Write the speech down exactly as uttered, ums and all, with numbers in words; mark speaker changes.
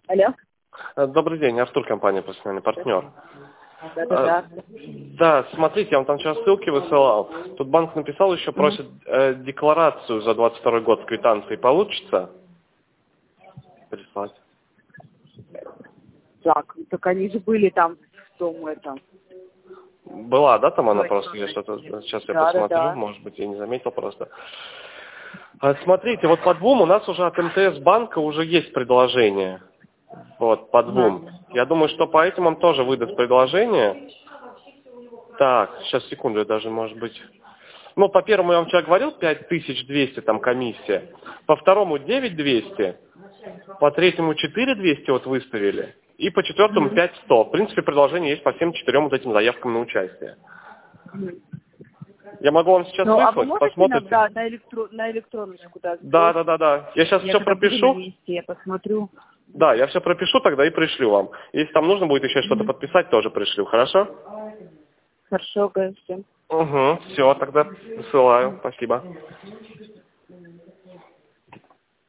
Speaker 1: Алло.
Speaker 2: Добрый день, Артур, компания «Профессиональный партнер».
Speaker 1: Да, да, да.
Speaker 2: Да, смотрите, я вам там сейчас ссылки высылал. Тут банк написал, еще просит э, декларацию за двадцать второй год квитанции. Получится прислать?
Speaker 1: Так, так они же были там в том этом.
Speaker 2: Была, да, там она
Speaker 1: Ой,
Speaker 2: просто? Я что-то сейчас я
Speaker 1: да,
Speaker 2: посмотрю,
Speaker 1: да, да.
Speaker 2: может быть, я не заметил просто. А, смотрите, вот по двум у нас уже от МТС банка уже есть предложение. Вот, по
Speaker 1: Ага.
Speaker 2: двум. Я думаю, что по этим он тоже выдаст предложение. Так, сейчас, секунду, я даже, может быть... Ну, по первому я вам вчера говорил, пять тысяч двести там комиссия. По второму девять тысяч двести. По третьему четыре тысячи двести вот выставили. И по четвертому
Speaker 1: Мгм.
Speaker 2: пять тысяч сто. В принципе, предложение есть по всем четырем вот этим заявкам на участие.
Speaker 1: Мгм.
Speaker 2: Я могу вам сейчас
Speaker 1: Ну, а вы
Speaker 2: выслать,
Speaker 1: можете
Speaker 2: посмотрите.
Speaker 1: иногда на, электро... на электроночку да,
Speaker 2: Да,
Speaker 1: сбросить?
Speaker 2: да, да, да. Я сейчас
Speaker 1: Я
Speaker 2: все
Speaker 1: когда буду на
Speaker 2: пропишу.
Speaker 1: месте, я посмотрю.
Speaker 2: Да, я все пропишу тогда и пришлю вам. Если там нужно будет еще что-то
Speaker 1: Мгм.
Speaker 2: подписать, тоже пришлю, хорошо?
Speaker 1: Хорошо, конечно.
Speaker 2: Угу, все, тогда высылаю. Спасибо.